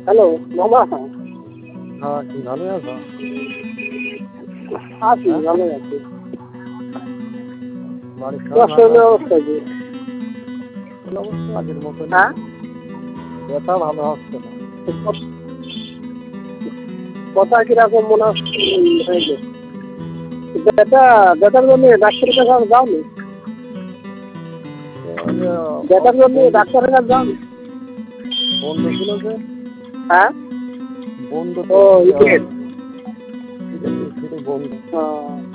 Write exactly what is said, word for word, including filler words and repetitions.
Hello মামা। হ্যাঁ, কি ভালো আছো? আছি, হ্যাঁ? ভালোই আছি। বাড়ির সবাই তোমার ভালো শরীরের আছে? অবস্থা কি? শরীর অবস্থা আগের মতনই। হ্যাঁ? ব্যথা ভালো হচ্ছে না। কথা কিরকম মনে হচ্ছে হয়েছে? ব্যথা ব্যথার জন্য ডাক্তারের কাছে আর যাওনি? ওই যে ব্যথার জন্য বন্ধু ডাক্তারের কাছে যাওনি? বন্ধু ছিল যে হ্যাঁ? বন্ধু ও তো ইটের। শুধু বন্ধু। ও